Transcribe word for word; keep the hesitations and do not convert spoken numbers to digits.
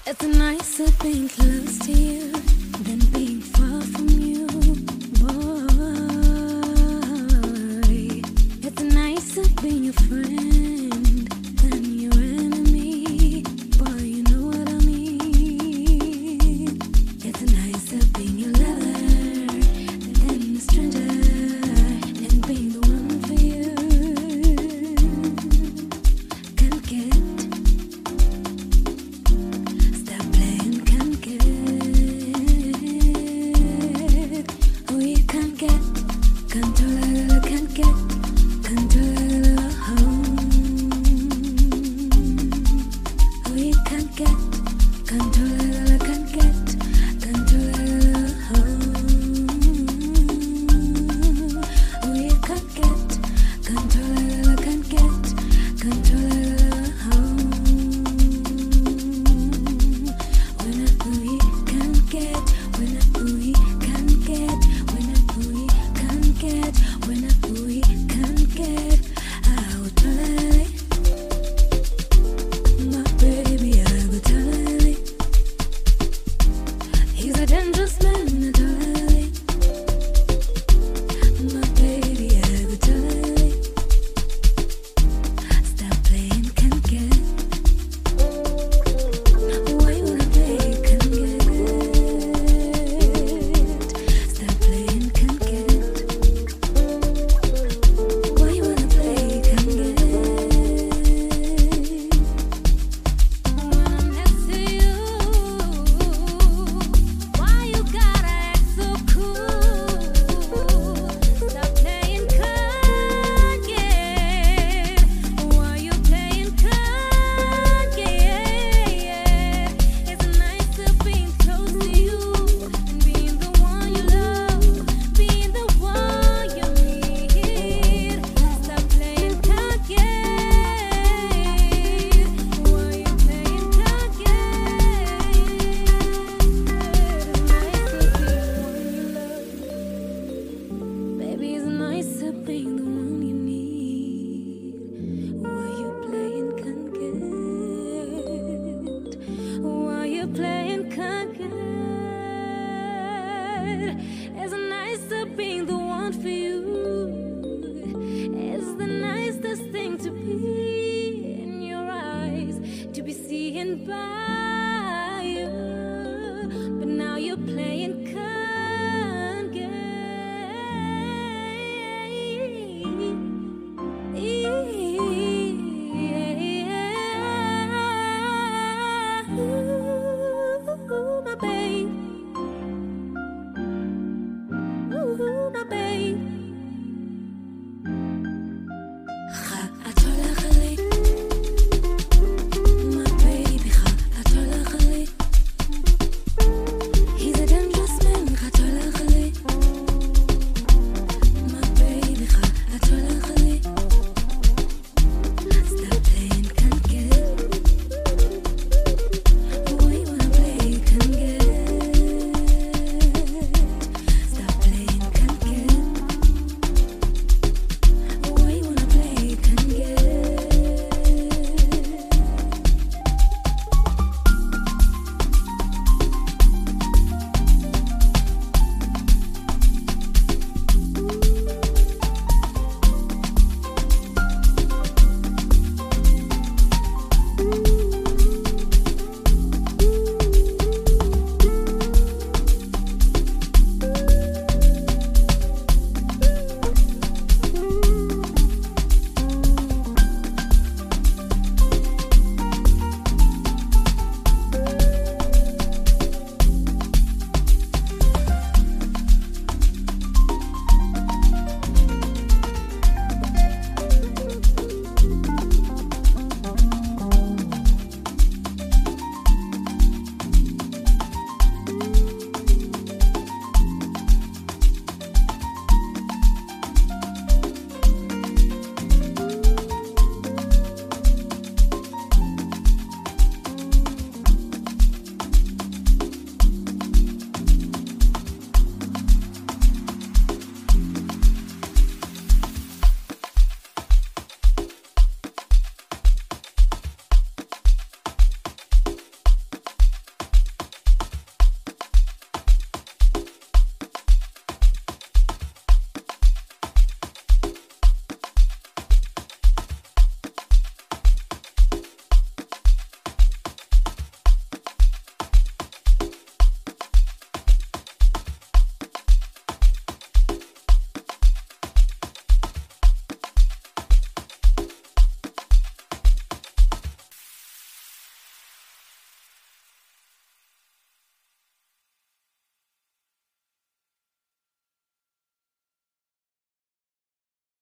It's nicer being close to you than being far from you, boy. It's nicer being your friend than your enemy, boy, you know what I mean. It's nicer being your lover than a stranger and being the one for you. Can't get Control, can't get control. We can't get control, can't get control. We can't get control, can't get control. When we can't get, when we can't get, when we get, when we can get out early. My baby, I will tell you, he's a dangerous man, early. My baby, I will tell you, stop playing, can't get. Why would I play, can't get? Stop playing, can't get. Being the one you need, why you playing can't get, why you playing can't get. It's nicer being the one for you. It's the nicest thing to be in your eyes, to be seen by